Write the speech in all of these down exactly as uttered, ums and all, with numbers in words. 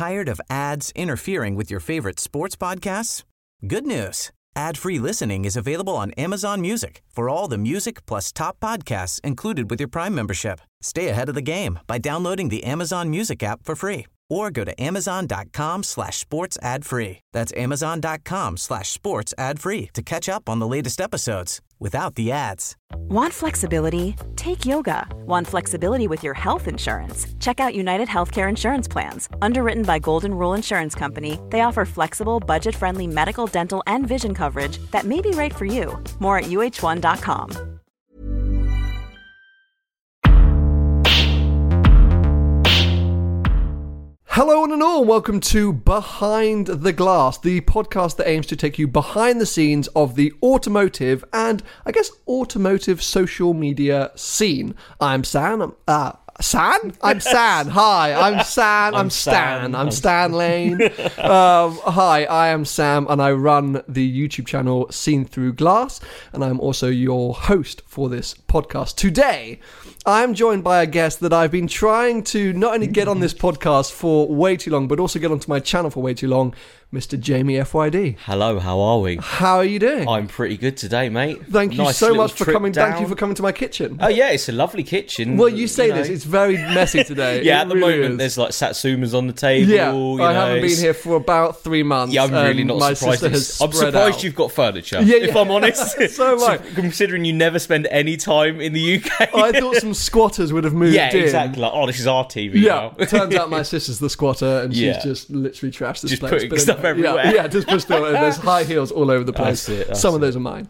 Tired of ads interfering with your favorite sports podcasts? Good news. Ad-free listening is available on Amazon Music for all the music plus top podcasts included with your Prime membership. Stay ahead of the game by downloading the Amazon Music app for free or go to amazon.com slash sports ad free. That's amazon.com slash sports ad free to catch up on the latest episodes without the ads. Want flexibility? Take yoga. Want flexibility with your health insurance? Check out United Healthcare Insurance Plans. Underwritten by Golden Rule Insurance Company, they offer flexible, budget-friendly medical, dental, and vision coverage that may be right for you. More at U H one dot com. Hello one and all, welcome to Behind the Glass, the podcast that aims to take you behind the scenes of the automotive and, I guess, automotive social media scene. I'm Sam, I'm, uh, San? I'm San. Hi, I'm San. I'm, I'm Stan. Stan. I'm Stan Lane. um, hi, I am Sam, and I run the YouTube channel Seen Through Glass, and I'm also your host for this podcast. Today, I'm joined by a guest that I've been trying to not only get on this podcast for way too long, but also get onto my channel for way too long, Mister Jamie F Y D. Hello, how are we? How are you doing? I'm pretty good today, mate. Thank you nice so much for coming. Down. Thank you for coming to my kitchen. Oh yeah, it's a lovely kitchen. Well, you say you know. this, it's very messy today. yeah, it at the really moment is. there's like Satsumas on the table. Yeah, you I know, haven't been it's... here for about three months. Yeah, I'm really not my surprised. Has I'm surprised out. you've got furniture. Yeah, yeah. If I'm honest. so am I. So, considering you never spend any time in the U K. I thought some squatters would have moved yeah, in. Yeah, exactly. Like, oh, this is our T V Yeah, now. turns out my sister's the squatter, and she's Yeah. just literally trashed this Just place. putting But stuff anyway, everywhere. Yeah, yeah, just put stuff. There's high heels all over the place. That's it, that's Some of it. those are mine.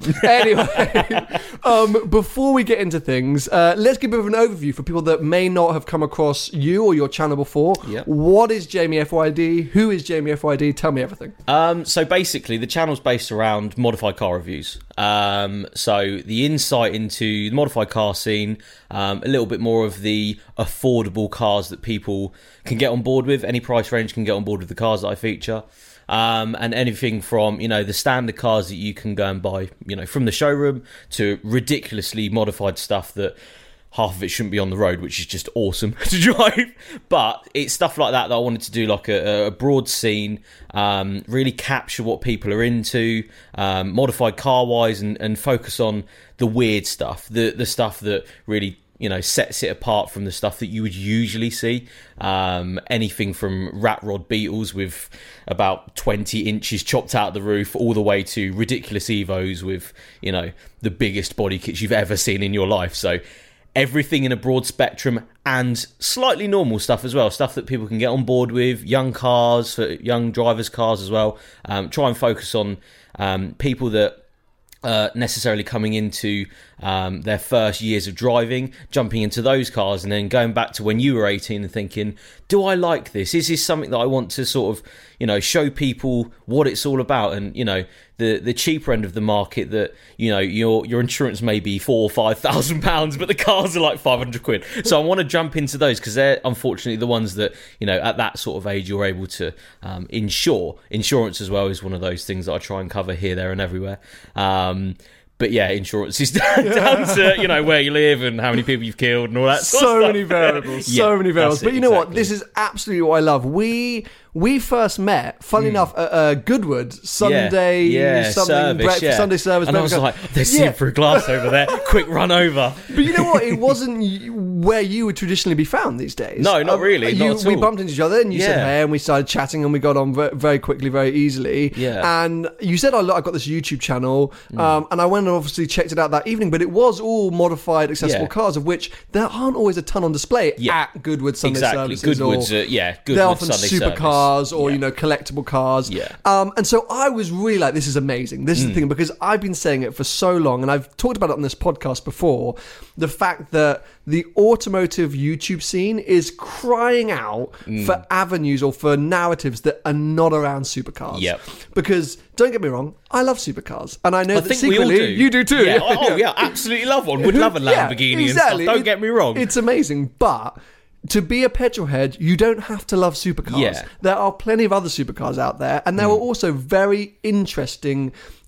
Anyway, um, before we get into things, uh, let's give a bit of an overview for people that may not have come across you or your channel before. Yep. What is Jamie F Y D? Who is Jamie F Y D? Tell me everything. Um, so basically, the channel's based around modified car reviews. Um, so the insight into the modified car scene, um, a little bit more of the affordable cars that people can get on board with. Any price range can get on board with the cars that I feature. Um, and anything from, you know, the standard cars that you can go and buy, you know, from the showroom to ridiculously modified stuff that half of it shouldn't be on the road, which is just awesome to drive. But it's stuff like that that I wanted to do, like a, a broad scene, um, really capture what people are into, um, modified car-wise, and, and focus on the weird stuff, the the stuff that really, you know, sets it apart from the stuff that you would usually see. Um, anything from rat rod Beetles with about twenty inches chopped out of the roof, all the way to ridiculous Evos with, you know, the biggest body kits you've ever seen in your life. So everything in a broad spectrum, and slightly normal stuff as well, stuff that people can get on board with, young cars, for young drivers' cars as well. Um, try and focus on um, people that Uh, necessarily coming into um, their first years of driving, jumping into those cars, and then going back to when you were eighteen and thinking, do I like this? Is this something that I want to sort of, you know, show people what it's all about? And, you know, the the cheaper end of the market, that, you know, your your insurance may be four or five thousand pounds, but the cars are like five hundred quid. So I want to jump into those because they're unfortunately the ones that, you know, at that sort of age you're able to um, insure. Insurance as well is one of those things that I try and cover here, there, and everywhere. Um, But yeah, insurance is down to, you know, where you live and how many people you've killed and all that sort so of stuff. many variables, so Yeah, many variables. that's it, But you know what? exactly. This is absolutely what I love. We we first met, funny enough, at uh, Goodwood Sunday, yeah, yeah, something service, breakfast, yeah. Sunday service. And I was breakfast. like, they're seeing Yeah. through glass over there. Quick run over. But you know what? It wasn't y- where you would traditionally be found these days. No, not really, You, not at we all. bumped into each other, and you said Yeah. hey, and we started chatting, and we got on ve- very quickly, very easily. Yeah. And you said, oh, look, I've got this YouTube channel, um, and I went and obviously checked it out that evening. But it was all modified, accessible Yeah. cars, of which there aren't always a ton on display Yeah. at Goodwood Sunday Exactly. services. Goodwood's, or, uh, yeah, Goodwood they're often Sunday service. supercars or Yeah. you know collectible cars. Yeah. Um, and so I was really like, this is amazing. This is Mm. the thing, because I've been saying it for so long, and I've talked about it on this podcast before. The fact that the automotive YouTube scene is crying out Mm. for avenues or for narratives that are not around supercars. Yep. Because don't get me wrong, I love supercars, and I know I that think we all secretly do. you do too. Yeah. Oh, yeah, absolutely love one. Would love a Yeah, Lamborghini exactly. and stuff. Don't It- get me wrong. It's amazing, but to be a petrol head, you don't have to love supercars. Yeah. There are plenty of other supercars out there, and there Mm. are also very interesting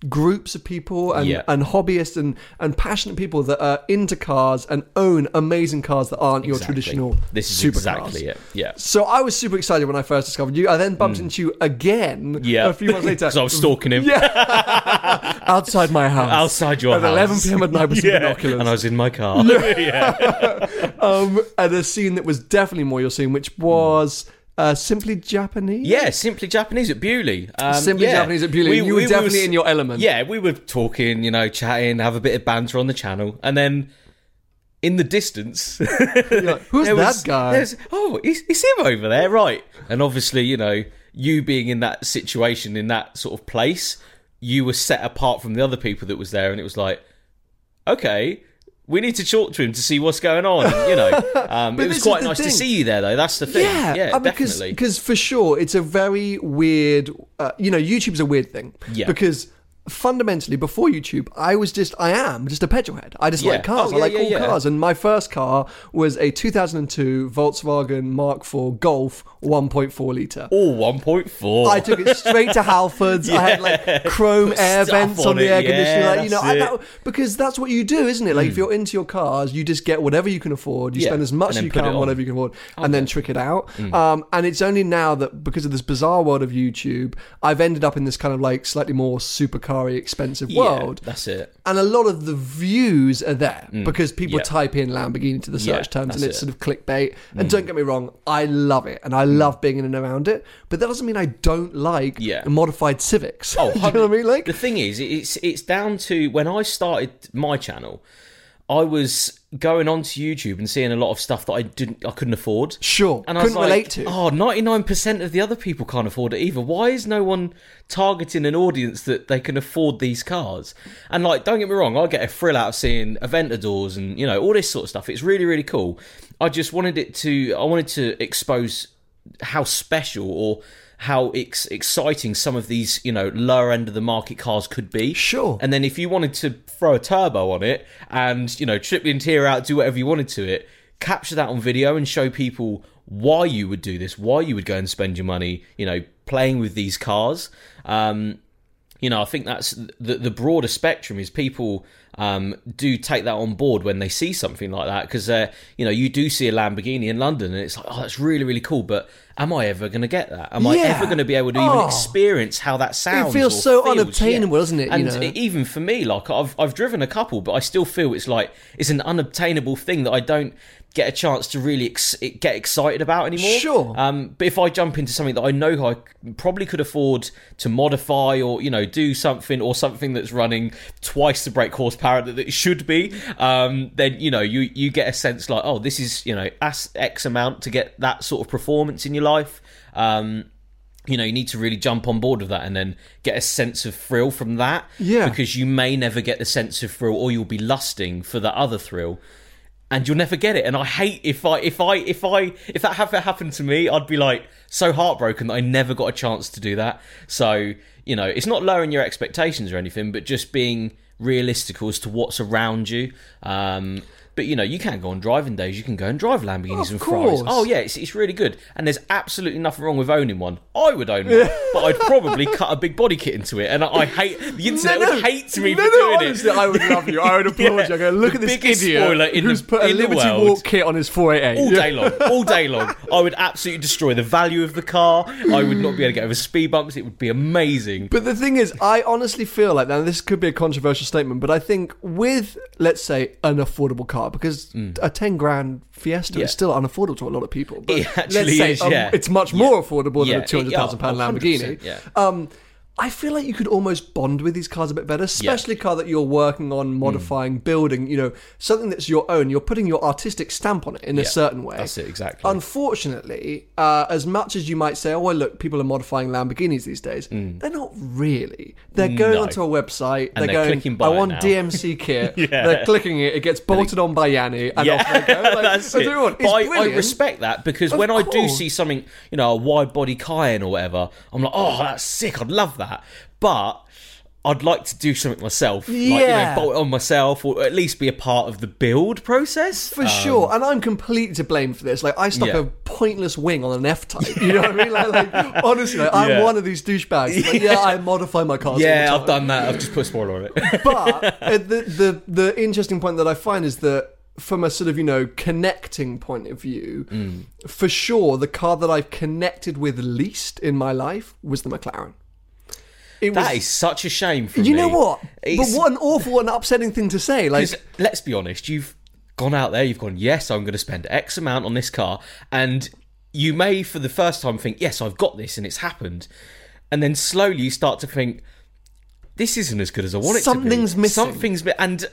groups of people and, Yeah. and hobbyists and, and passionate people that are into cars and own amazing cars that aren't your Exactly. traditional This is supercars. exactly it. Yeah. So I was super excited when I first discovered you. I then bumped into you again Yeah. a few months later. Because I was stalking him. Yeah. Outside my house. Outside your at house. eleven p.m. at night with some Yeah. binoculars. And I was in my car. yeah. um, and a scene that was definitely more your scene, which was uh, Simply Japanese. Yeah, Simply Japanese at Bewley. Um, Simply yeah. Japanese at Bewley. You were definitely in your element. Yeah, we were talking, you know, chatting, have a bit of banter on the channel, and then in the distance, You're like, who's there that was- guy? there's- Oh, it's, it's him over there, right? And obviously, you know, you being in that situation, in that sort of place, you were set apart from the other people that was there, and it was like, okay, we need to talk to him to see what's going on. And, you know, um, But it this was is quite the nice to thing. see you there, though. That's the thing. Yeah, Yeah, uh, because definitely. because for sure it's a very weird. Uh, you know, YouTube's a weird thing. Yeah. Because fundamentally, before YouTube, I was just I am just a petrol head. I just Yeah. like cars. Oh, I like yeah, all yeah, yeah. cars. And my first car was a two thousand two Volkswagen Mark four Golf one point four litre. Oh, one point four. I took it straight to Halfords. I had like chrome Put air stuff vents on on the it. air Yeah, conditioner. Like, you know, that's I, it. that, because that's what you do, isn't it? Like if you're into your cars, you just get whatever you can afford. You Yeah, spend as much and as then you put it can, on. whatever you can afford, and then trick it out. Um, and it's only now that because of this bizarre world of YouTube, I've ended up in this kind of like slightly more supercar-y, expensive Yeah, world. that's it. And a lot of the views are there because people yeah. type in Lamborghini to the Yeah, search terms and that's it's it. sort of clickbait. And don't get me wrong, I love it and I love being in and around it. But that doesn't mean I don't like Yeah. modified Civics. Oh, Do you know what I mean? Like, the thing is, it's it's down to when I started my channel, I was going onto YouTube and seeing a lot of stuff that I didn't, I couldn't afford. sure, And I couldn't was like, relate to. oh, ninety-nine percent of the other people can't afford it either. Why is no one targeting an audience that they can afford these cars? And like, don't get me wrong, I get a thrill out of seeing Aventadors and, you know, all this sort of stuff. It's really, really cool. I just wanted it to, I wanted to expose how special or how ex- exciting some of these, you know, lower end of the market cars could be. Sure. And then if you wanted to throw a turbo on it and, you know, trip the interior out, do whatever you wanted to it, capture that on video and show people why you would do this, why you would go and spend your money, you know, playing with these cars. Um, you know, I think that's the, the broader spectrum is people um, do take that on board when they see something like that because, uh, you know, you do see a Lamborghini in London and it's like, oh, that's really, really cool, but am I ever going to get that? Am I Yeah. ever going to be able to even Oh. experience how that sounds? feels or so feels? unobtainable, doesn't it, you And know? even for me, like I've I've driven a couple, but I still feel it's like it's an unobtainable thing that I don't get a chance to really ex- get excited about anymore. Sure. Um, but if I jump into something that I know I probably could afford to modify or, you know, do something or something that's running twice the brake horsepower that it should be, um, then, you know, you, you get a sense like, oh, this is, you know, as X amount to get that sort of performance in your life. Um, you know, you need to really jump on board with that and then get a sense of thrill from that. Yeah. Because you may never get the sense of thrill or you'll be lusting for that other thrill. And you'll never get it. And I hate if I if I if I if that ever happened to me, I'd be like so heartbroken that I never got a chance to do that. So, you know, it's not lowering your expectations or anything, but just being realistic as to what's around you. Um, but you know, you can go on driving days. You can go and drive Lamborghinis Of and course. Ferraris. Oh yeah, it's it's really good. And there's absolutely nothing wrong with owning one. I would own one, but I'd probably cut a big body kit into it. And I, I hate the internet No, no. would hate me no, for no, doing honestly, it. I would love you. I would applaud you. I go, look The at this biggest idiot spoiler in who's the- put a in the Liberty world. Walk kit on his four eighty-eight. All day long, all day long. I would absolutely destroy the value of the car. I would not be able to get over speed bumps. It would be amazing. But the thing is, I honestly feel like, now this could be a controversial statement, but I think with, let's say, an affordable car, because a ten grand Fiesta Yeah. is still unaffordable to a lot of people. But It actually let's say is, um, yeah. it's much Yeah. more affordable Yeah, than a two hundred thousand pound yeah, one hundred Lamborghini. percent, yeah. Um, I feel like you could almost bond with these cars a bit better, especially a car that you're working on, modifying, building, you know, something that's your own. You're putting your artistic stamp on it in a Yeah, certain way. that's it, exactly. Unfortunately, uh, as much as you might say, oh, well, look, people are modifying Lamborghinis these days, they're not really. They're going No. onto a website, And they're, they're going, clicking I buy want now." D M C kit, Yeah. they're clicking it, it gets bolted on by Yanni, and Yeah, off they go. Like, that's I it. tell you what, But it's I, I brilliant. respect that because Of when I do course. see something, you know, a wide body Cayenne or whatever, I'm like, oh, that's sick. I'd love that. But I'd like to do something myself. Yeah. Like, you know, bolt it on myself, or at least be a part of the build process. For Um, sure, and I'm completely to blame for this. Like, I stuck Yeah. a pointless wing on an F-Type. You know what I mean? Like, like honestly, like, I'm Yeah. one of these douchebags. Like, yeah, I modify my cars. all Yeah, the I've time. done that. I've just put a spoiler on it. But uh, the the the interesting point that I find is that from a sort of, you know, connecting point of view, Mm. for sure, the car that I've connected with least in my life was the McLaren. It That was, is such a shame for you me. know what? It's- But what an awful and upsetting thing to say. Like, 'cause let's be honest, you've gone out there, you've gone, yes, I'm going to spend X amount on this car, and you may, for the first time, think, yes, I've got this, and it's happened. And then slowly you start to think, this isn't as good as I want it Something's to be. missing. Something's missing. And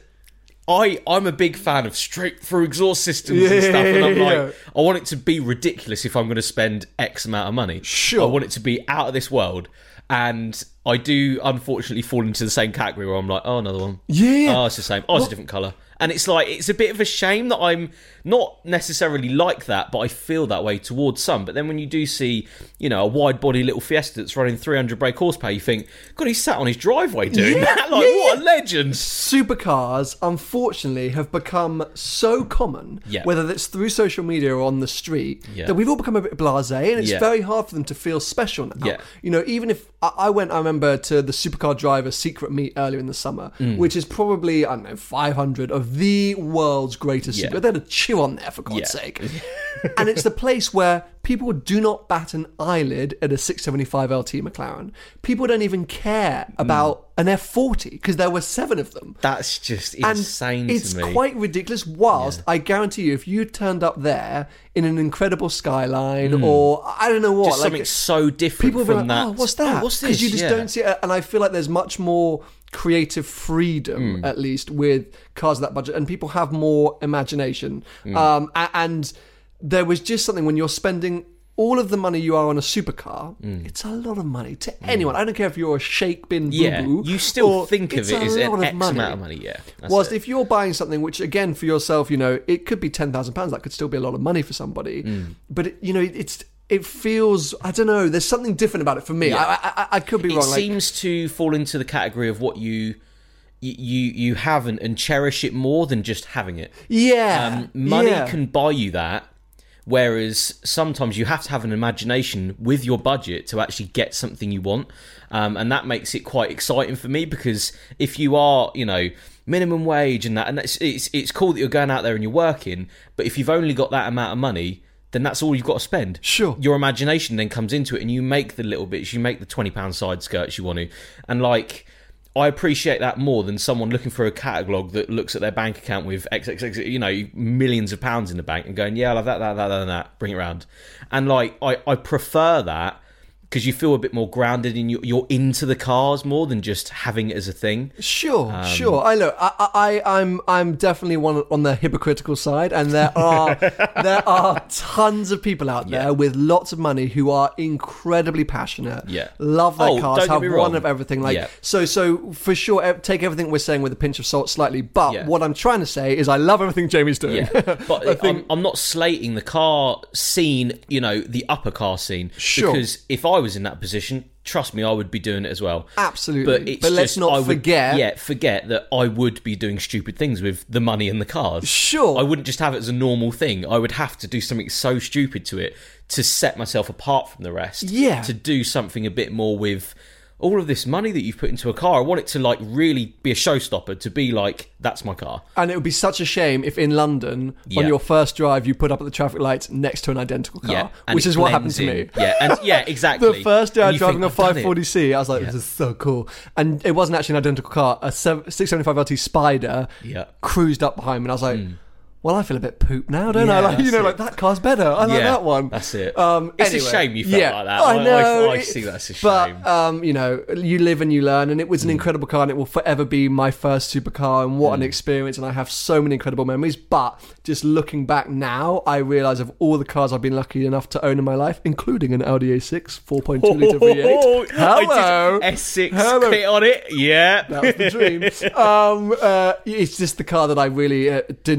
I, I'm a big fan of straight-through exhaust systems Yeah, and stuff, and I'm yeah, like, yeah. I want it to be ridiculous if I'm going to spend X amount of money. Sure. I want it to be out of this world. And I do, unfortunately, fall into the same category where I'm like, oh, another one. Yeah. Oh, it's the same. Oh, it's a different colour. And it's like, it's a bit of a shame that I'm not necessarily like that, but I feel that way towards some. But then when you do see, you know, a wide body little Fiesta that's running three hundred brake horsepower, you think, God, he's sat on his driveway doing Yeah, that. Like, yeah, what yeah. a legend. supercars, unfortunately, have become so common, Yeah. whether it's through social media or on the street, Yeah. that we've all become a bit blasé, and it's Yeah. very hard for them to feel special now. Yeah. You know, even if I, I went, I remember, to the Supercar Driver Secret Meet earlier in the summer, Mm. which is probably, I don't know, five hundred of the world's greatest Yeah. super. They had a chew on there, for God's Yeah. sake. And it's the place where people do not bat an eyelid at a six seventy-five L T McLaren. People don't even care about an F forty because there were seven of them. That's just And insane it's to me. quite ridiculous. Whilst I guarantee you, if you turned up there in an incredible Skyline or I don't know what, Mm. just like something so different people will be from like, that. "Oh, what's that?" Oh, what's Because this? you just Yeah. don't see it. And I feel like there's much more creative freedom, Mm. at least with cars of that budget, and people have more imagination. Mm. Um, a- and there was just something when you're spending all of the money you are on a supercar, it's a lot of money to anyone. I don't care if you're a shake bin boo Mm. Yeah, boo. you still or think of it's it a as an lot of X amount of money, yeah. that's Whilst it. if you're buying something which, again, for yourself, you know, it could be ten thousand pounds, that could still be a lot of money for somebody. Mm. But, it, you know, it's it feels, I don't know, there's something different about it for me. Yeah. I, I, I could be It wrong. like, seems to fall into the category of what you you you, you have and, and cherish it more than just having it. yeah. Um, money yeah. can buy you that, whereas sometimes you have to have an imagination with your budget to actually get something you want, um, and that makes it quite exciting for me because if you are, you know, minimum wage and that, and it's it's, it's cool that you're going out there and you're working, but if you've only got that amount of money, then that's all you've got to spend. Sure. Your imagination then comes into it and you make the little bits, you make the twenty pound side skirts you want to. And like, I appreciate that more than someone looking for a catalogue that looks at their bank account with X X X, you know, millions of pounds in the bank and going, yeah, I'll have that, that, that, that, and that, bring it round. And like, I, I prefer that because you feel a bit more grounded and you, you're into the cars more than just having it as a thing. Sure, Um, sure. I look, I, I, I'm, I'm definitely one on the hypocritical side, and there are, there are tons of people out there Yeah. with lots of money who are incredibly passionate. Yeah. love their Oh, cars, don't get have me one wrong. of everything. Like Yeah. so, so for sure, ev- take everything we're saying with a pinch of salt, slightly. But Yeah. what I'm trying to say is, I love everything Jamie's doing. Yeah, but I think- I'm, I'm not slating the car scene, you know, the upper car scene. Sure. Because if I was in that position, trust me, I would be doing it as well. Absolutely. But, it's But let's just, not I would, forget- Yeah, forget that I would be doing stupid things with the money and the cars. Sure. I wouldn't just have it as a normal thing. I would have to do something so stupid to it to set myself apart from the rest. Yeah. To do something a bit more with all of this money that you've put into a car. I want it to like really be a showstopper, to be like, that's my car. And it would be such a shame if in London, Yeah. on your first drive, you put up at the traffic lights next to an identical car, Yeah, and which it is what happened blends to me. in. Yeah, and yeah, exactly. The first day I And you driving think, a "I've done it." five forty C, I was like, Yeah. this is so cool. And it wasn't actually an identical car. A six seventy-five L T Spider Yeah. cruised up behind me, and I was like, well, I feel a bit poop now, don't I? Yeah, Like, you that's know, it. like, that car's better. I like Yeah, that one. that's it. Um, It's anyway, a shame you felt yeah, like that. I I- know. I- I it- see that's a shame. Mm. But, um, you know, you live and you learn, and it was an incredible car, and it will forever be my first supercar, and what an experience, and I have so many incredible memories. But just looking back now, I realise of all the cars I've been lucky enough to own in my life, including an Audi A six four point two litre V eight. Hello. S six Hello. kit on it. Yeah. That was the dream. um, uh, it's just the car that I really uh, didn't didn't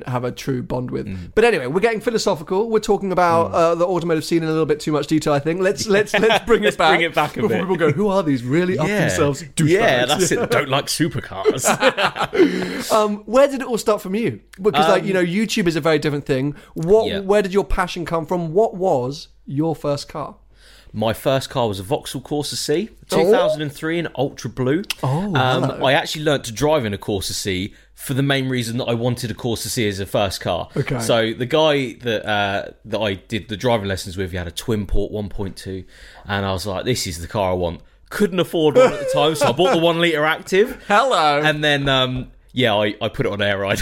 don't have a true bond with. Mm. But anyway, we're getting philosophical. We're talking about mm. uh, the automotive scene in a little bit too much detail, I think. Let's let's let's bring let's it back. Bring it back a before bit. People go, who are these really yeah. up themselves douchebags? Yeah, that's it. Don't like supercars. um, where did it all start from you? Because, um, like, you know, YouTube is a very different thing. What? Yeah. Where did your passion come from? What was your first car? My first car was a Vauxhall Corsa C, two thousand three in Ultra Blue. Oh, um, hello. I actually learnt to drive in a Corsa C for the main reason that I wanted a Corsa C as a first car. Okay. So the guy that uh, that I did the driving lessons with, he had a twin port one point two, and I was like, this is the car I want. Couldn't afford one at the time, so I bought the one litre Active. Hello. And then, um, yeah, I, I put it on air ride.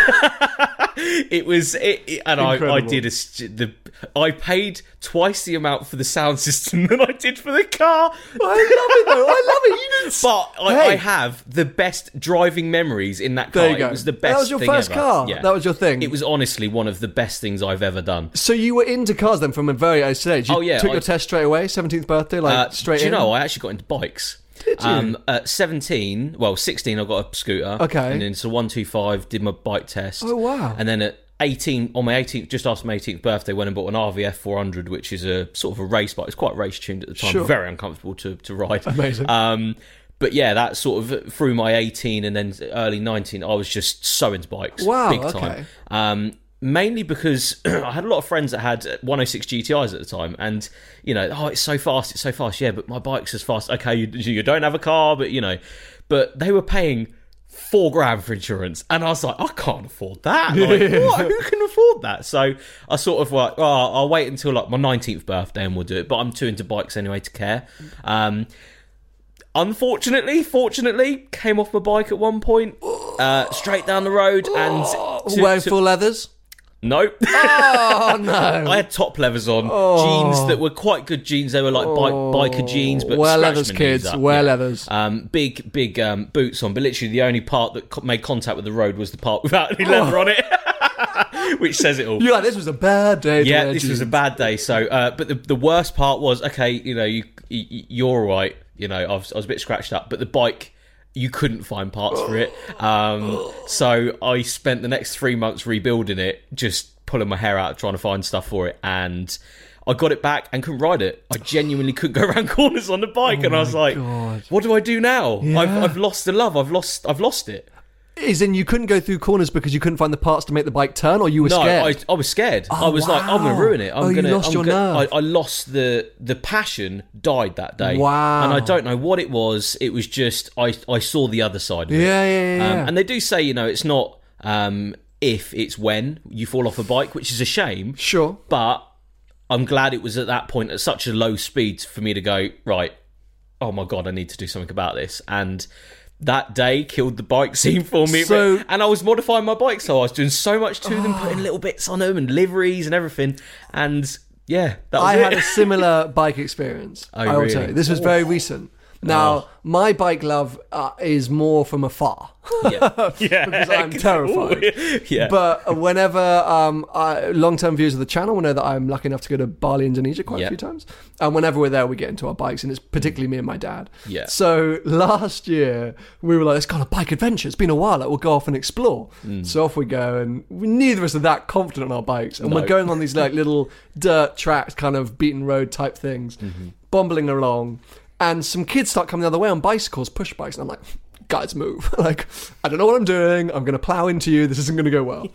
It was, it, it, and I, I did a, the, I paid twice the amount for the sound system than I did for the car. I love it though. I love it. You didn't. But I, hey. I have the best driving memories in that car. There you go. It was the best. That was your thing first ever. car. Yeah. That was your thing. It was honestly one of the best things I've ever done. So you were into cars then from a very early stage. You oh yeah, took I, your test straight away. seventeenth birthday, like uh, straight. Do you in? know? I actually got into bikes. Did you? Um, at seventeen, well, sixteen, I got a scooter. Okay. And then so one two five, did my bike test. Oh wow. And then at eighteen, on my eighteenth, just after my eighteenth birthday, went and bought an R V F four hundred, which is a sort of a race bike. It's quite race tuned at the time. Sure. Very uncomfortable to, to ride. Amazing. Um, but yeah, that sort of through my eighteen and then early nineteen, I was just so into bikes. Wow, Big okay. time. Um, mainly because I had a lot of friends that had one oh six G T Is at the time, and you know, oh, it's so fast, it's so fast. Yeah, but my bike's as fast. Okay, you, you don't have a car, but you know, but they were paying four grand for insurance, and I was like, I can't afford that. Like, what? Who can afford that? So I sort of like, oh, I'll wait until like my nineteenth birthday and we'll do it. But I'm too into bikes anyway to care. Um, unfortunately, fortunately, came off my bike at one point, uh, straight down the road, and to, wearing to, full leathers. Nope. Oh no! I had top leathers on, oh. jeans that were quite good jeans. They were like oh. bike, biker jeans, but wear scratched leathers, my kids. knees up. Wear yeah. leathers. Um, big, big um, boots on, but literally the only part that co- made contact with the road was the part without any leather oh. on it, which says it all. Yeah, this was a bad day. To yeah, wear this jeans. was a bad day. So, uh, but the the worst part was, okay, you know, you, you you're all right. You know, I was, I was a bit scratched up, but the bike, you couldn't find parts for it. Um, so I spent the next three months rebuilding it, just pulling my hair out trying to find stuff for it, and I got it back and couldn't ride it. I genuinely couldn't go around corners on the bike, oh and I was like, God. what do I do now? Yeah. I've, I've lost the love. I've lost I've lost it. Is in you couldn't go through corners because you couldn't find the parts to make the bike turn, or you were no, scared? I, I was scared. Oh, I was wow. like, I'm going to ruin it. I'm oh, you gonna, lost I'm your gonna, nerve. I, I lost the the passion. Died that day. Wow. And I don't know what it was. It was just I I saw the other side of it. Yeah, yeah, yeah. Um, and they do say, you know, it's not um, if, it's when you fall off a bike, which is a shame. Sure. But I'm glad it was at that point at such a low speed for me to go, right, oh my God, I need to do something about this. And that day killed the bike scene for me. So, and I was modifying my bike, so I was doing so much to them, putting little bits on them and liveries and everything. And yeah, that was I it. had a similar bike experience. Oh, I will really? tell you. This was very recent. Now, Oh. my bike love uh, is more from afar. Yeah, yeah. because I'm terrified. Ooh, yeah. But whenever um, I, long-term viewers of the channel will know that I'm lucky enough to go to Bali, Indonesia quite Yeah. a few times. And whenever we're there, we get into our bikes, and it's particularly me and my dad. Yeah. So last year, we were like, let's go on a bike adventure. It's been a while. Like, we'll go off and explore. Mm. So off we go, and we, neither of us are that confident on our bikes. And No. we're going on these like little dirt tracks, kind of beaten road type things, Mm-hmm. bumbling along. And some kids start coming the other way on bicycles, push bikes, and I'm like, guys, move. Like, I don't know what I'm doing. I'm going to plow into you. This isn't going to go well.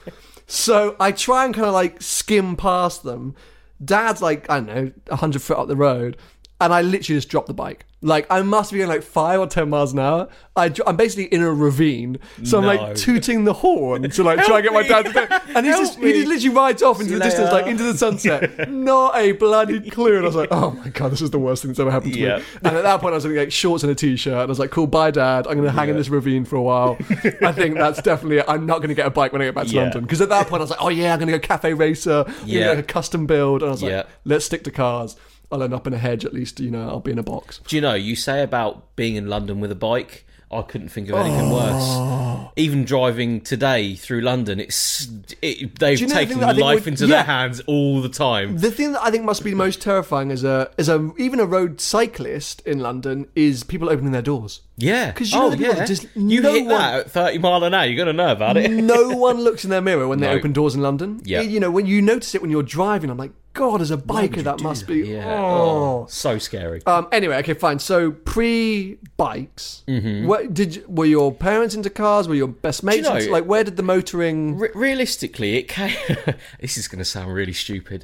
So I try and kind of like skim past them. Dad's like, I don't know, one hundred foot up the road. And I literally just dropped the bike. Like, I must be going like five or ten miles an hour. I, dro- I'm basically in a ravine. So I'm No. like tooting the horn to like try and get my dad to go. And he's Help just, he me. just literally rides off into See the you distance, later. like into the sunset. Not a bloody clue. And I was like, oh my God, this is the worst thing that's ever happened to Yeah. me. And at that point, I was wearing like shorts and a t-shirt. And I was like, cool, bye, Dad. I'm going to hang in Yeah. this ravine for a while. I think that's definitely, I'm not going to get a bike when I get back to Yeah. London. Because at that point, I was like, oh yeah, I'm going to go cafe racer. I'm Yeah. going to go custom build. And I was like, Yeah. let's stick to cars. I'll end up in a hedge, at least, you know, I'll be in a box. Do you know, you say about being in London with a bike, I couldn't think of anything oh. worse. Even driving today through London, it's it, they've you know taken the life would, into yeah. their hands all the time. The thing that I think must be most terrifying as a as a even a road cyclist in London is people opening their doors. Yeah, because you know oh, yeah. just you no hit one, that at thirty mile an hour, you're gonna know about it. No one looks in their mirror when they no. open doors in London. Yeah, you know when you notice it when you're driving. I'm like, God, as a biker, that must be yeah. oh. oh, so scary. Um, anyway, okay, fine. So pre-bikes, mm-hmm. what, did you, were your parents into cars? Were your best mates? You know, into, like, where did the motoring? Re- realistically, it came. This is going to sound really stupid.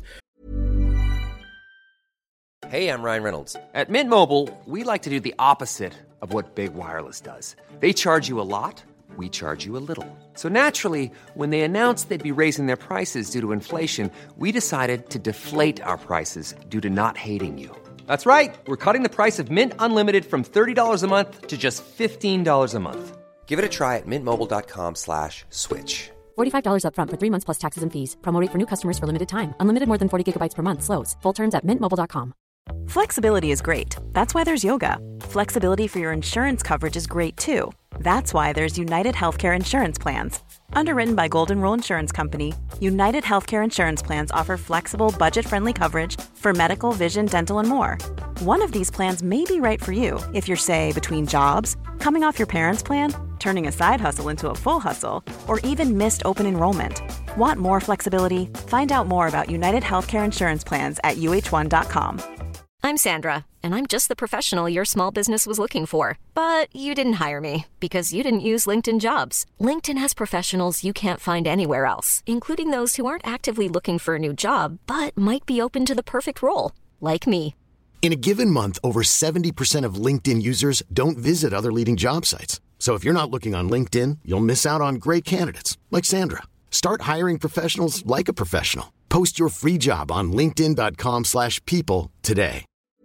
Hey, I'm Ryan Reynolds. At Mint Mobile, we like to do the opposite of what Big Wireless does. They charge you a lot. We charge you a little. So naturally, when they announced they'd be raising their prices due to inflation, we decided to deflate our prices due to not hating you. That's right. We're cutting the price of Mint Unlimited from thirty dollars a month to just fifteen dollars a month. Give it a try at mintmobile.com slash switch. forty-five dollars up front for three months plus taxes and fees. Promo rate for new customers for limited time. Unlimited more than forty gigabytes per month. Slows full terms at mint mobile dot com. Flexibility is great. That's why there's yoga. Flexibility for your insurance coverage is great too. That's why there's United Healthcare Insurance Plans. Underwritten by Golden Rule Insurance Company, United Healthcare Insurance Plans offer flexible, budget-friendly coverage for medical, vision, dental, and more. One of these plans may be right for you if you're, say, between jobs, coming off your parents' plan, turning a side hustle into a full hustle, or even missed open enrollment. Want more flexibility? Find out more about United Healthcare Insurance Plans at U H one dot com. I'm Sandra, and I'm just the professional your small business was looking for. But you didn't hire me because you didn't use LinkedIn Jobs. LinkedIn has professionals you can't find anywhere else, including those who aren't actively looking for a new job, but might be open to the perfect role, like me. In a given month, over seventy percent of LinkedIn users don't visit other leading job sites. So if you're not looking on LinkedIn, you'll miss out on great candidates, like Sandra. Start hiring professionals like a professional. Post your free job on linkedin.com slash people today.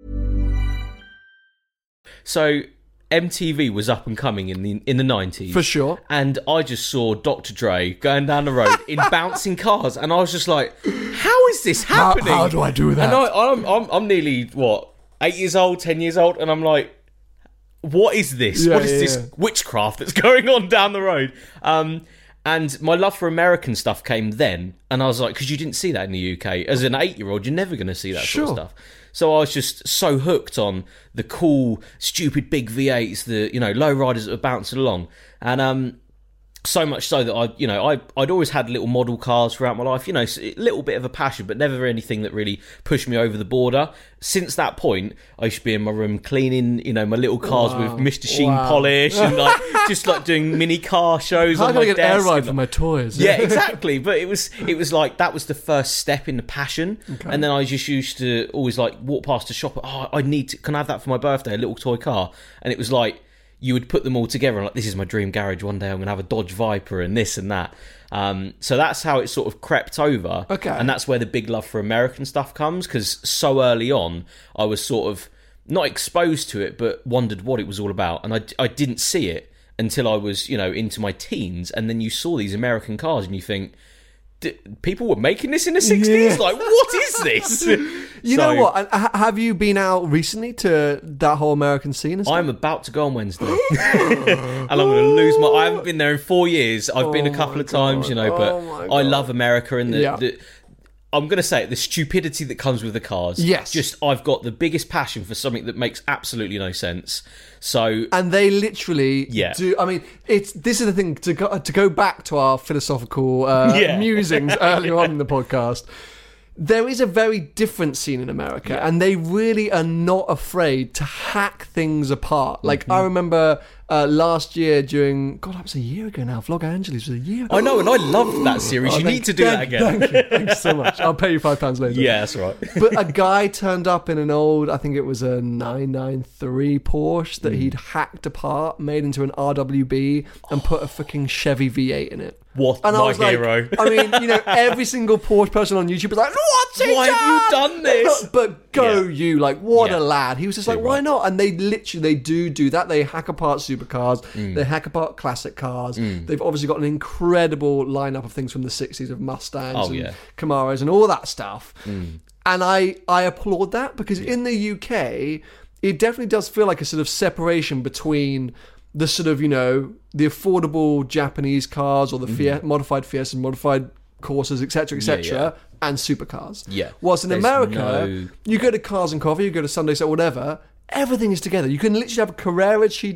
So M T V was up and coming in the in the nineties. For sure. And I just saw Doctor Dre going down the road in bouncing cars. And I was just like, how is this happening? How, how do I do that? And I, I'm, I'm, I'm nearly, what, eight years old, ten years old? And I'm like, what is this? Yeah, what is yeah, this yeah. witchcraft that's going on down the road? Um, and my love for American stuff came then. And I was like, because you didn't see that in the U K. As an eight-year-old, you're never going to see that Sure. sort of stuff. So I was just so hooked on the cool, stupid big V eights, the, you know, low riders that were bouncing along. And um, so much so that I, you know, I, I'd always had little model cars throughout my life, you know, a little bit of a passion, but never anything that really pushed me over the border. Since that point, I used to be in my room cleaning, you know, my little cars Wow. with Mister Sheen Wow. polish and like just like doing mini car shows How on can I my get desk. air ride and, for my toys? yeah, exactly. But it was it was like that was the first step in the passion. Okay. And then I just used to always like walk past a shop. Oh, I need to. Can I have that for my birthday? A little toy car. And it was like you would put them all together and like, this is my dream garage. One day I'm gonna have a Dodge Viper and this and that. Um, so that's how it sort of crept over. Okay. And that's where the big love for American stuff comes, because so early on I was sort of not exposed to it, but wondered what it was all about. And I I didn't see it until I was, you know, into my teens, and then you saw these American cars and you think, D- people were making this in the sixties? Yeah. Like, what is this? You So, know what? And ha- Have you been out recently to that whole American scene and stuff? I'm about to go on Wednesday. And I'm going to lose my... I haven't been there in four years. I've been a Oh couple my of times, God. you know, but Oh my I God. love America and the... Yeah. the I'm going to say it, the stupidity that comes with the cars. Yes. Just, I've got the biggest passion for something that makes absolutely no sense. So... And they literally Yeah. do. I mean, it's this is the thing to go to go back to our philosophical uh, Yeah. musings earlier on in the podcast. There is a very different scene in America, and they really are not afraid to hack things apart. Like Mm-hmm. I remember uh, last year during God, that was a year ago now. Vlog Angeles was a year ago. I know, and I loved that series. Oh, you thank- need to do that thank- again. Thank you, thank you so much. I'll pay you five pounds later. Yeah, that's right. But a guy turned up in an old, I think it was a nine ninety-three Porsche that Mm. he'd hacked apart, made into an R W B, and put a fucking Chevy V eight in it. What And I my was like, hero. I mean, you know, every single Porsche person on YouTube is like, what's he Why have you done this? But go Yeah. you, like, what Yeah. a lad. He was just like, Too why right. not? And they literally, they do do that. They hack apart supercars. Mm. They hack apart classic cars. They've obviously got an incredible lineup of things from the sixties of Mustangs Oh, and yeah. Camaros and all that stuff. And I, I applaud that because in the U K, it definitely does feel like a sort of separation between the sort of, you know, the affordable Japanese cars or the Mm-hmm. Fiat, modified Fiesta, modified Corsas, et cetera, et cetera, Yeah, yeah. and supercars. Yeah. Whilst in There's America, no- you go to Cars and Coffee, you go to Sunday Set, whatever, everything is together. You can literally have a Carrera G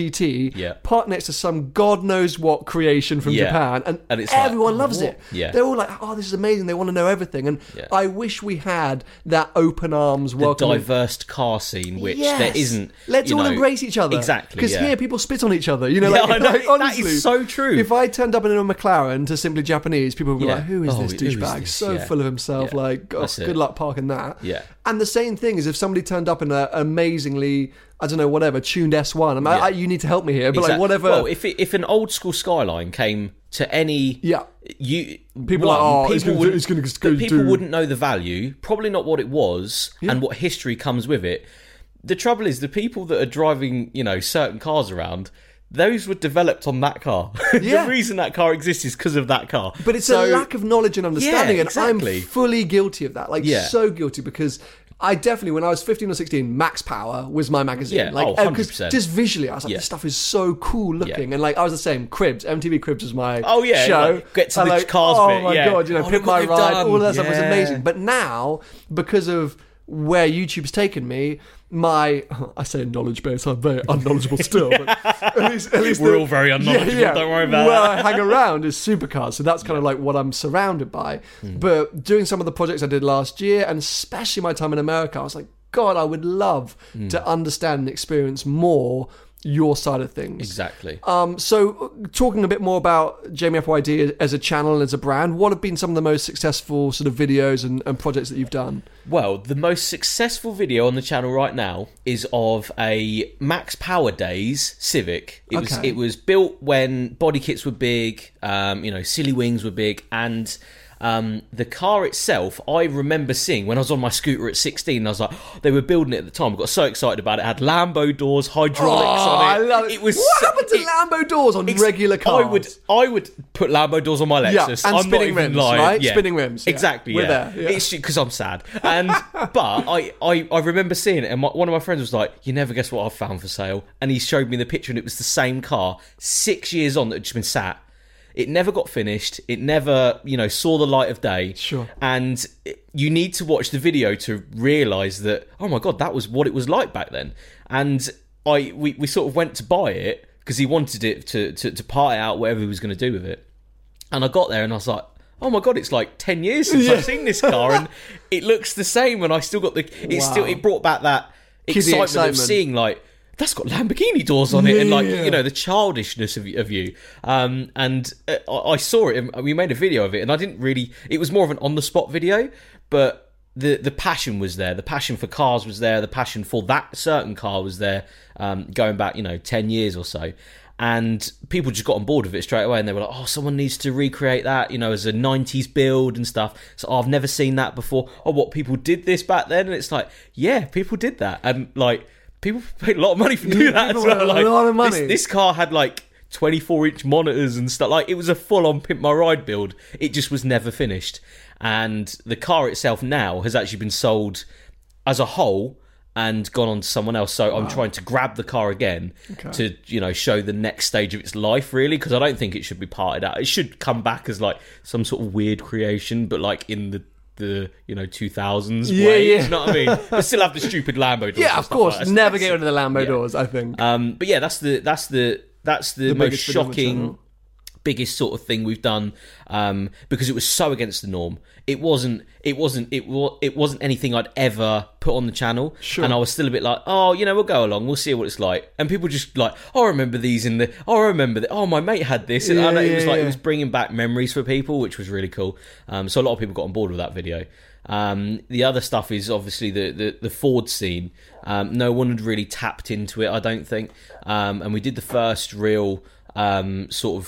T Yeah. parked next to some God knows what creation from Yeah. Japan, and, And it's like, everyone oh, loves what? it. Yeah. They're all like, oh, this is amazing. They want to know everything. And Yeah. I wish we had that open arms, The welcoming. diverse car scene, which Yes. there isn't. Let's you all know, embrace each other. Exactly. Because yeah. here people spit on each other. You know, Yeah, like, I know. like, That honestly, is so true. If I turned up in a McLaren to Simply Japanese, people would be Yeah. like, "Who is Oh, this who is douchebag? this? So Yeah. full of himself. Yeah. Like, oh, That's it. good luck parking that." Yeah. And the same thing is if somebody turned up in an amazingly, I don't know, whatever tuned S one. I mean, Yeah. I, you need to help me here, but like Exact- whatever. Well, if it, if an old school Skyline came to any, Yeah. you People one, are like, oh, people it's gonna do- wouldn't- it's gonna but go people do- wouldn't know the value, probably not what it was, Yeah. and what history comes with it. The trouble is, the people that are driving, you know, certain cars around. Those were developed on that car. Yeah. The reason that car exists is because of that car. But it's So- a lack of knowledge and understanding, Yeah, and exactly. I'm fully guilty of that. Like, Yeah. so guilty because I definitely, when I was fifteen or sixteen, Max Power was my magazine. Yeah, like, oh, uh, one hundred percent. just visually, I was like, Yeah. this stuff is so cool looking, Yeah. and like I was the same. Cribs, M T V Cribs was my Oh, yeah, show. like, get to And the like, cars oh bit, my yeah. god, you know, Oh, Pimp look what My they've Ride, done. all of that stuff was Yeah. amazing. But now, because of where YouTube's taken me, my I say knowledge base, I'm very unknowledgeable still, but at least, at least We're the- all very unknowledgeable, don't worry about where that. I hang around is supercars, so that's kind of like what I'm surrounded by. Hmm. But doing some of the projects I did last year, and especially my time in America, I was like, God, I would love Hmm. to understand and experience more your side of things. Exactly. Um, so, talking a bit more about Jamie F Y D as a channel and as a brand, what have been some of the most successful sort of videos and, and projects that you've done? Well, the most successful video on the channel right now is of a Max Power Days Civic. It was Okay. it was built when body kits were big, um, you know, silly wings were big, and um, the car itself, I remember seeing when I was on my scooter at sixteen. And I was like, oh, they were building it at the time. I got so excited about it. It had Lambo doors, hydraulics Oh, on it. I love it. was what so- happened to it- Lambo doors on Ex- regular cars? I would, I would put Lambo doors on my Yeah, Lexus. and I'm spinning not even rims, lying. right? Yeah. Spinning rims, yeah. Exactly. We're yeah. there, yeah. It's because I'm sad. And but I, I, I remember seeing it, and my, one of my friends was like, "You never guess what I've found for sale." And he showed me the picture, and it was the same car six years on that had just been sat. It never got finished. It never, you know, saw the light of day. Sure. And it- you need to watch the video to realise that, oh my God, that was what it was like back then. And I, we, we sort of went to buy it because he wanted it to, to, to part it out, whatever he was going to do with it. And I got there and I was like, oh my God, it's like ten years since Yeah. I've seen this car and it looks the same. And I still got the, it Wow. still, it brought back that Kiddie excitement, excitement. of seeing like, that's got Lamborghini doors on it, and like Yeah. you know the childishness of, of you. Um, and uh, I I saw it, and we made a video of it, and I didn't really. It was more of an on the spot video, but the the passion was there. The passion for cars was there. The passion for that certain car was there. Um, going back, you know, ten years or so. And people just got on board with it straight away, and they were like, "Oh, someone needs to recreate that, you know, as a nineties build and stuff." So oh, I've never seen that before. Oh, what, people did this back then? And it's like, yeah, people did that, and like people paid a lot of money for doing that as People well. paid a Like, lot of money. This, this car had like twenty-four inch monitors and stuff. Like it was a full-on Pimp My Ride build. It just was never finished. And the car itself now has actually been sold as a whole and gone on to someone else. So I'm trying to grab the car again to, you know, show the next stage of its life, really, because I don't think it should be parted out. It should come back as like some sort of weird creation, but like in the the you know two thousands Yeah, way. yeah. You know what I mean? But still have the stupid Lambo doors. Yeah, and of stuff course. like that. Never get rid of the Lambo Yeah. doors, I think. Um, but yeah, that's the that's the that's the, The most biggest video on the shocking, channel. biggest sort of thing we've done um, because it was so against the norm. It wasn't. It wasn't. It was. It wasn't anything I'd ever put on the channel. Sure. And I was still a bit like, oh, you know, we'll go along. We'll see what it's like. And people just like, oh, I remember these in the. Oh, I remember that. Oh, my mate had this. And I Yeah, know it was yeah, like yeah. it was bringing back memories for people, which was really cool. Um, so a lot of people got on board with that video. Um, the other stuff is obviously the, the, the Ford scene. Um, no one had really tapped into it, I don't think. Um, and we did the first real um, sort of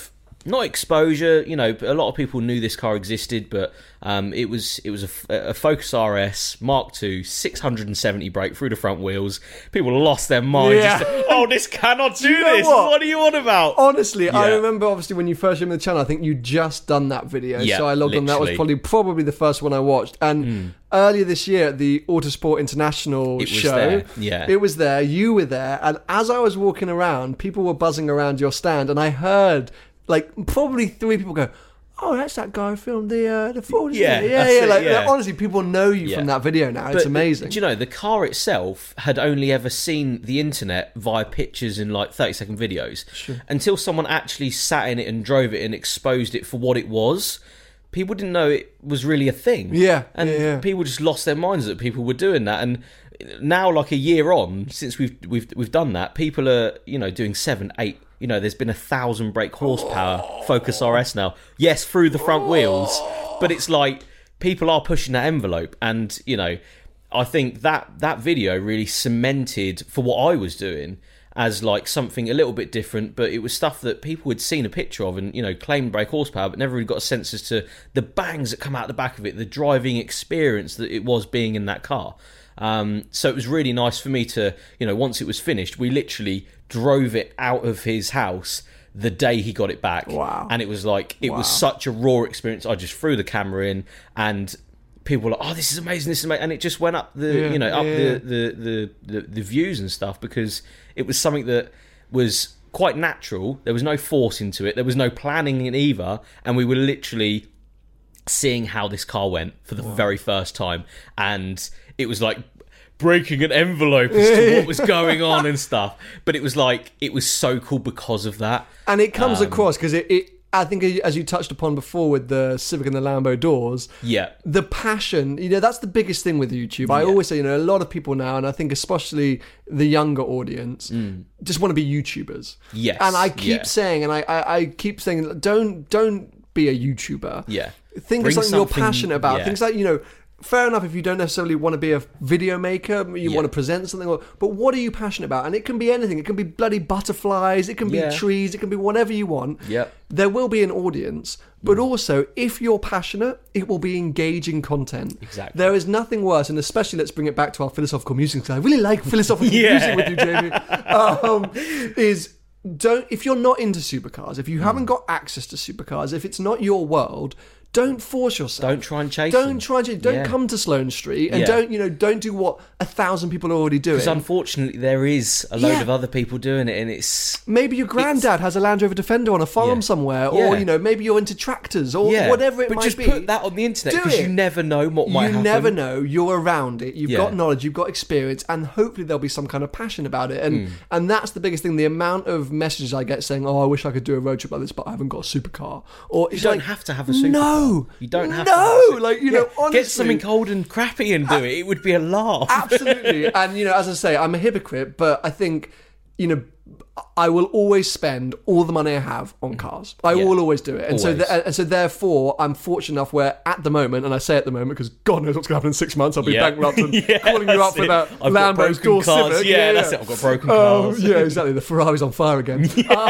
not exposure. You know, a lot of people knew this car existed, but um, it was it was a, a Focus R S Mark two, six hundred seventy brake through the front wheels. People lost their minds. Yeah. Just, oh, this cannot do, Do you know this. what? What are you on about? Honestly, I Yeah. remember obviously when you first showed me the channel, I think you just done that video. Yeah, so I logged on. That was literally. probably probably the first one I watched. And Mm. earlier this year at the Autosport International It was show, there, yeah. it was there. You were there, and as I was walking around, people were buzzing around your stand, and I heard like probably three people go, "Oh, that's that guy who filmed the uh, the Ford." Yeah, yeah, that's yeah. it, Like yeah. honestly, people know you Yeah. from that video now. It's But, amazing. Do you know, the car itself had only ever seen the internet via pictures and like thirty second videos until someone actually sat in it and drove it and exposed it for what it was. People didn't know it was really a thing. Yeah, And yeah, yeah. people just lost their minds that people were doing that. And now, like a year on, since we've we've we've done that, people are, you know, doing seven, eight. You know, there's been a thousand brake horsepower Focus R S now. Yes, through the front wheels, but it's like people are pushing that envelope, and you know, I think that that video really cemented for what I was doing as like something a little bit different, but it was stuff that people had seen a picture of and, you know, claimed brake horsepower, but never really got a sense as to the bangs that come out the back of it, the driving experience that it was being in that car. Um, so it was really nice for me to, you know, once it was finished, we literally drove it out of his house the day he got it back. Wow. And it was like, it Wow. was such a raw experience. I just threw the camera in and people were like, oh, this is amazing, this is amazing. And it just went up the, Yeah, you know, up yeah. the, the, the, the, the views and stuff, because it was something that was quite natural. There was no force into it. There was no planning in either. And we were literally seeing how this car went for the very first time. And it was like breaking an envelope as to what was going on and stuff. But it was like, it was so cool because of that. And it comes Um, across because it, it, I think, as you touched upon before with the Civic and the Lambo doors, Yeah. the passion, you know, that's the biggest thing with YouTube. I Yeah. always say, you know, a lot of people now, and I think especially the younger audience, just want to be YouTubers. Yes, And I keep yeah. saying, and I, I, I keep saying, don't don't be a YouTuber. Yeah. Think Bring of something, you're something- passionate about. yeah. Things like, you know, fair enough if you don't necessarily want to be a video maker, you Yeah. want to present something, or, but what are you passionate about? And it can be anything. It can be bloody butterflies, it can be Yeah. trees, it can be whatever you want. Yep. There will be an audience, but also, if you're passionate, it will be engaging content. Exactly. There is nothing worse, and especially let's bring it back to our philosophical music, because I really like philosophical Yeah. music with you, Jamie, um, is don't, if you're not into supercars, if you Hmm. haven't got access to supercars, if it's not your world, don't force yourself. Don't try and chase Don't them. try and chase. Don't Yeah. come to Sloane Street, and Yeah. don't you know? Don't do what a thousand people are already doing. Because unfortunately, there is a load Yeah. of other people doing it, and it's Maybe your granddad has a Land Rover Defender on a farm Yeah. somewhere, or Yeah. you know, maybe you're into tractors or yeah, whatever it but might just be. put that on the internet Do because it. you never know what might you happen. never know. You're around it. You've Yeah. got knowledge. You've got experience, and hopefully there'll be some kind of passion about it. And Mm. and that's the biggest thing. The amount of messages I get saying, "Oh, I wish I could do a road trip like this, but I haven't got a supercar." Or You it's don't like, have to have a supercar. No, you don't have. no, to have a super- like you Yeah, know, honestly, get something old and crappy and do it. It would be a laugh. Absolutely. And, you know, as I say, I'm a hypocrite, but I think, you know, I will always spend all the money I have on cars. I Yeah. will always do it. And so, Always. th- and so therefore, I'm fortunate enough where at the moment, and I say at the moment because God knows what's going to happen in six monps, I'll be Yeah. bankrupt and Yeah, calling you up that's for it. that I've got Lambo's broken door cars. Civic. Yeah, that's it. I've got broken Oh, cars. yeah, exactly. The Ferrari's on fire again.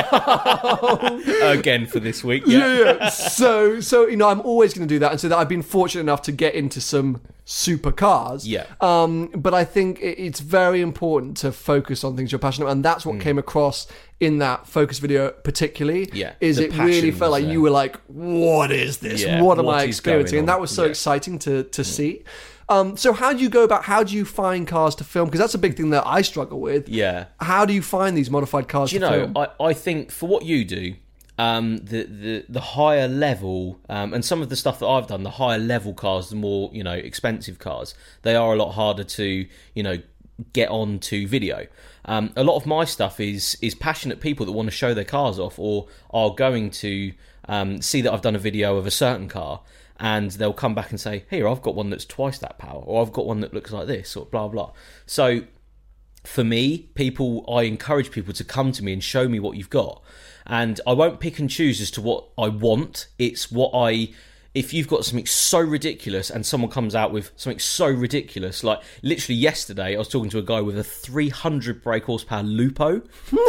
Again for this week. yeah, Yeah. yeah. So, so you know, I'm always going to do that, and so that I've been fortunate enough to get into some supercars. Yeah. Um, but I think it- it's very important to focus on things you're passionate about, and that's what came across in that focus video, particularly. Yeah, Is the it really passion felt was like there. you were like, "What is this? Yeah, what am what I is experiencing?" going And that on? was so Yeah. exciting to to see. Um, so how do you go about? How do you find cars to film? Because that's a big thing that I struggle with. Yeah. How do you find these modified cars Do you to know, film? I, I think for what you do, um, the, the the higher level, um, and some of the stuff that I've done, the higher level cars, the more, you know, expensive cars, they are a lot harder to, you know, get on to video. Um, a lot of my stuff is is passionate people that want to show their cars off, or are going to um, see that I've done a video of a certain car, and they'll come back and say, "Here, I've got one that's twice that power," or "I've got one that looks like this," or blah blah. So for me, people, I encourage people to come to me and show me what you've got. And I won't pick and choose as to what I want. It's what I... If you've got something so ridiculous and someone comes out with something so ridiculous, like literally yesterday I was talking to a guy with a three hundred brake horsepower Lupo.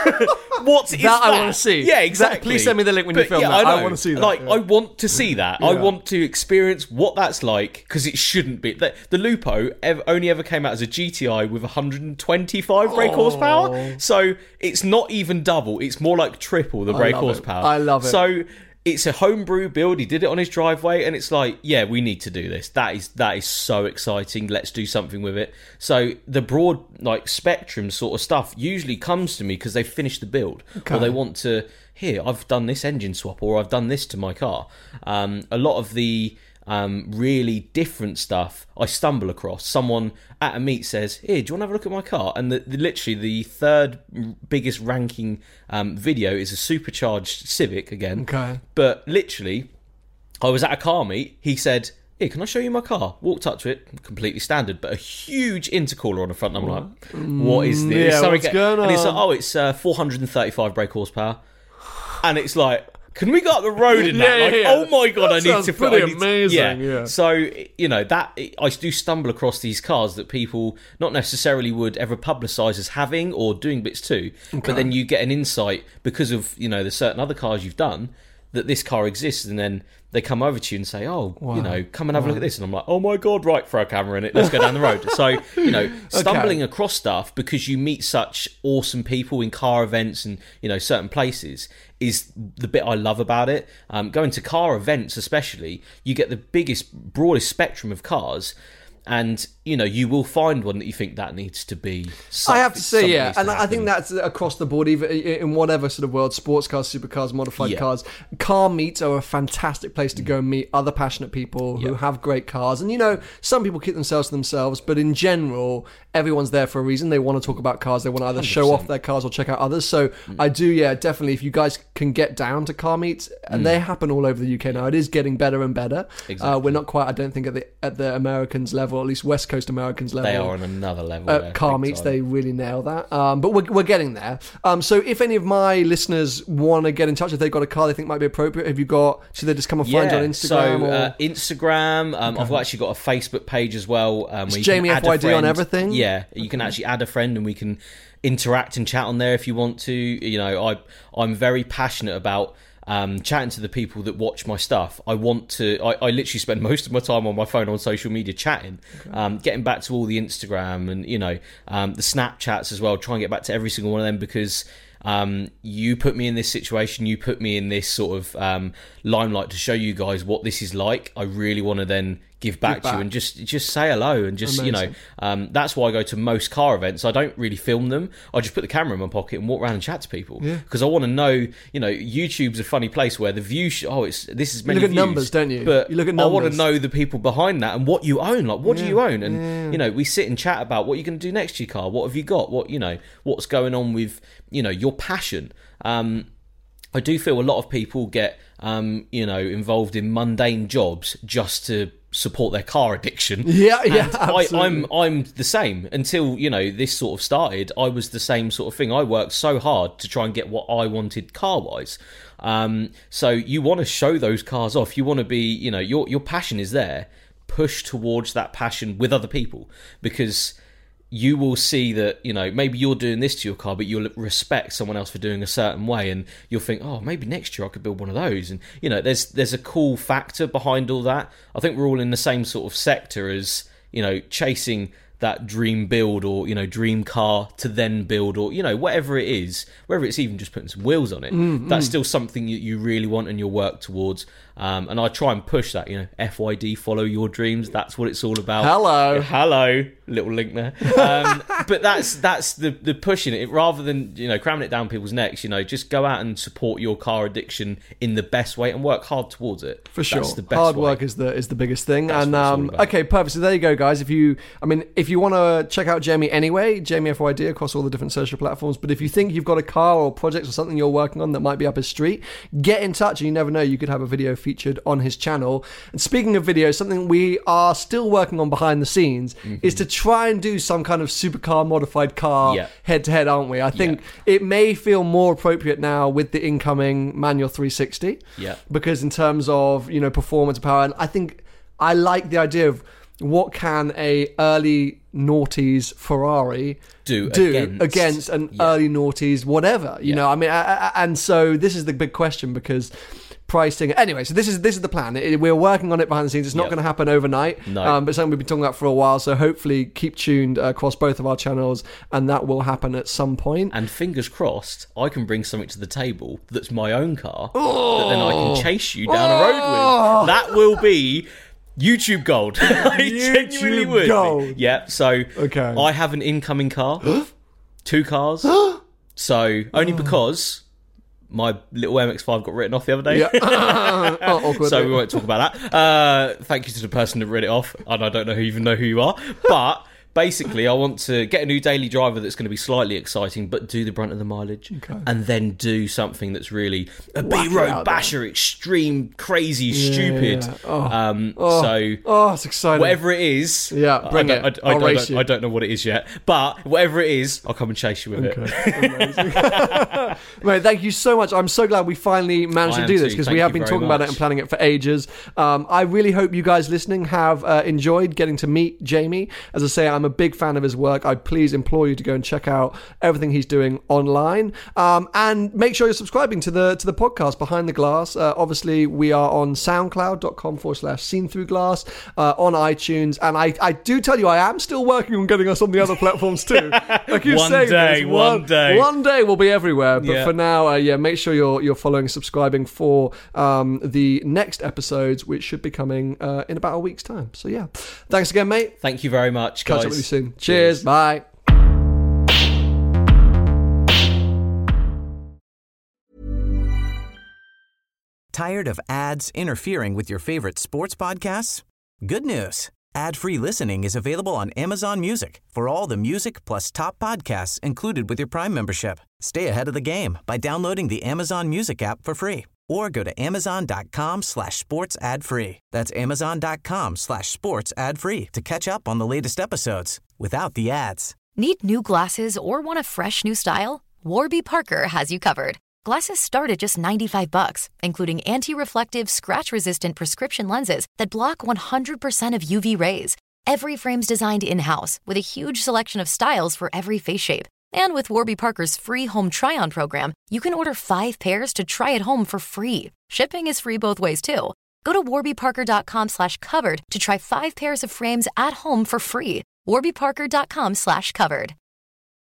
What is that? That I want to see. Yeah, exactly. Please send me the link when you But, film yeah, that. I, I know. want to see that. Like, yeah. I want to see that. I Yeah. want to experience what that's like, because it shouldn't be. The, the Lupo ev- only ever came out as a G T I with one hundred twenty-five brake horsepower, so it's not even double. It's more like triple the brake love it. horsepower. I love it. So it's a homebrew build. He did it on his driveway, and it's like, yeah, we need to do this. That is that is so exciting. Let's do something with it. So the broad, like, spectrum sort of stuff usually comes to me because they've finished the build, Okay. or they want to. Here, I've done this engine swap, or I've done this to my car. Um, a lot of the um, really different stuff I stumble across. Someone at a meet says, "Here, do you want to have a look at my car?" And the, the, literally the third biggest ranking um, video is a supercharged Civic again. Okay. But literally, I was at a car meet. He said, "Here, can I show you my car?" Walked up to it, completely standard, but a huge intercooler on the front. And I'm like, "What is this?" yeah, So I what's get- going And it's like, on? "Oh, it's uh, four hundred thirty-five brake horsepower," and it's like, can we go up the road in that? Yeah, Like, yeah. oh my god, That I need sounds to. pretty I need to- amazing, yeah. yeah. So you know that I do stumble across these cars that people not necessarily would ever publicise as having or doing bits to, but then you get an insight because of, you know, the certain other cars you've done, that this car exists, and then they come over to you and say, "Oh, you know, come and have a look at this," and I'm like, "Oh my god, right, throw a camera in it, let's go down the road." So, you know, stumbling across stuff because you meet such awesome people in car events and, you know, certain places is the bit I love about it. Um, going to car events, especially, you get the biggest, broadest spectrum of cars. And, you know, you will find one that you think that needs to be. I have to say, something yeah, needs to and I think happen. that's across the board, even in whatever sort of world, sports cars, supercars, modified Yeah. cars. Car meets are a fantastic place to go and meet other passionate people who Yeah. have great cars. And, you know, some people keep themselves to themselves, but in general, everyone's there for a reason. They want to talk about cars. They want to either show off their cars or check out others. So I do, yeah, definitely, if you guys can get down to car meets, and they happen all over the U K now, it is getting better and better. Exactly. Uh, we're not quite, I don't think, at the at the Americans level, at least West Coast Americans level. They are on another level. Uh, there, car big meets, time. they really nail that. Um, but we're, we're getting there. Um, so if any of my listeners want to get in touch, if they've got a car they think might be appropriate, have you got, should they just come and find you on Instagram? So or? uh, Instagram, um, I've actually got a Facebook page as well. Um, It's where you Jamie can add F Y a D on friend. everything? Yeah, you can actually add a friend and we can interact and chat on there if you want to. You know, I I'm very passionate about um, chatting to the people that watch my stuff. I want to. I, I literally spend most of my time on my phone on social media chatting, um, getting back to all the Instagram and, you know, um, the Snapchats as well. Try and get back to every single one of them because. Um, you put me in this situation, you put me in this sort of um, limelight to show you guys what this is like. I really want to then give back, Give to you back. and just just say hello and just, you know, Amazing. um, that's why I go to most car events. I don't really film them. I just put the camera in my pocket and walk around and chat to people because I want to know, you know, YouTube's a funny place where the view, sh- oh, it's this is many look at views, numbers, don't you? But You look at I want to numbers. know the people behind that and what you own. Like, what do you own? And, you know, we sit and chat about what you're going to do next to your car. What have you got? What, you know, what's going on with, you know, your passion. Um, I do feel a lot of people get, um, you know, involved in mundane jobs just to support their car addiction. Yeah, yeah, And I, absolutely. I'm I'm the same until, you know, this sort of started. I was the same sort of thing. I worked so hard to try and get what I wanted car wise. Um, so you want to show those cars off. You want to be, you know, your your passion is there. Push towards that passion with other people because you will see that, you know, maybe you're doing this to your car, but you'll respect someone else for doing a certain way, and you'll think, oh, maybe next year I could build one of those. And, you know, there's there's a cool factor behind all that. I think we're all in the same sort of sector as, you know, chasing that dream build or, you know, dream car to then build or, you know, whatever it is, whether it's even just putting some wheels on it, Mm, that's still something that you really want and you'll work towards. Um, and I try and push that, you know, F Y D, follow your dreams. That's what it's all about. Hello. Hello. Little link there. Um, but that's that's the, the pushing it. Rather than, you know, cramming it down people's necks, you know, just go out and support your car addiction in the best way and work hard towards it. For sure, That's the best hard way. work is the is the biggest thing. That's and what it's all um, about. okay, perfect. So there you go, guys. If you, I mean, if you want to check out Jamie anyway, Jamie F Y D across all the different social platforms. But if you think you've got a car or project or something you're working on that might be up his street, get in touch. And you never know, you could have a video featured on his channel. And speaking of video, something we are still working on behind the scenes Mm-hmm. is to try and do some kind of supercar modified car Yeah. head to head, aren't we? I think it may feel more appropriate now with the incoming manual three sixty. Yeah. Because in terms of, you know, performance, power, and I think I like the idea of what can a early noughties Ferrari do, do against, against an yeah. early noughties whatever. You Yeah. know, I mean, I, I, and so this is the big question because pricing. Anyway, so this is this is the plan. It, we're working on it behind the scenes. It's not Yep. going to happen overnight, No. um, but something we've been talking about for a while. So hopefully, keep tuned uh, across both of our channels, and that will happen at some point. And fingers crossed, I can bring something to the table that's my own car that then I can chase you down a road with. That will be YouTube gold. I genuinely YouTube would. gold. Yeah. So Okay. I have an incoming car, two cars. So only because my little M X five got written off the other day. Yeah. Oh, awkward. So we won't talk about that. Uh, thank you to the person that wrote it off, and I don't know who even know who you are. But basically, I want to get a new daily driver that's going to be slightly exciting, but do the brunt of the mileage, Okay. and then do something that's really a Whack it B-road out basher, extreme, crazy, stupid. yeah. Oh. Um, Oh. So Oh, it's exciting. whatever it is, Yeah, bring I, don't- it. I, I, I'll I race don't, you. I don't know what it is yet, but whatever it is, I'll come and chase you with it. Okay. Mate, thank you so much. I'm so glad we finally managed I to am do this too. because Thank we have you been very talking about it much. and planning it for ages. Um, I really hope you guys listening have uh, enjoyed getting to meet Jamie. As I say, I'm a big fan of his work. I please implore you to go and check out everything he's doing online, um, and make sure you're subscribing to the to the podcast Behind the Glass. Uh, obviously, we are on soundcloud.com forward slash seen through glass, uh, on iTunes, and I, I do tell you, I am still working on getting us on the other platforms too. I keep One saying day, this. one day. One day we'll be everywhere, but Yeah. for now, uh, yeah, make sure you're you're following, subscribing for um, the next episodes, which should be coming uh, in about a week's time. So yeah, thanks again, mate. Thank you very much, Catch guys. up with you soon. Cheers. Bye. Tired of ads interfering with your favorite sports podcasts? Good news. Ad-free listening is available on Amazon Music for all the music plus top podcasts included with your Prime membership. Stay ahead of the game by downloading the Amazon Music app for free or go to amazon.com slash sports ad free. That's amazon.com slash sports ad free to catch up on the latest episodes without the ads. Need new glasses or want a fresh new style? Warby Parker has you covered. Glasses start at just ninety-five bucks, including anti-reflective, scratch-resistant prescription lenses that block one hundred percent of U V rays. Every frame's designed in-house with a huge selection of styles for every face shape. And with Warby Parker's free home try-on program, you can order five pairs to try at home for free. Shipping is free both ways, too. Go to warbyparker.com slash covered to try five pairs of frames at home for free. warbyparker.com slash covered.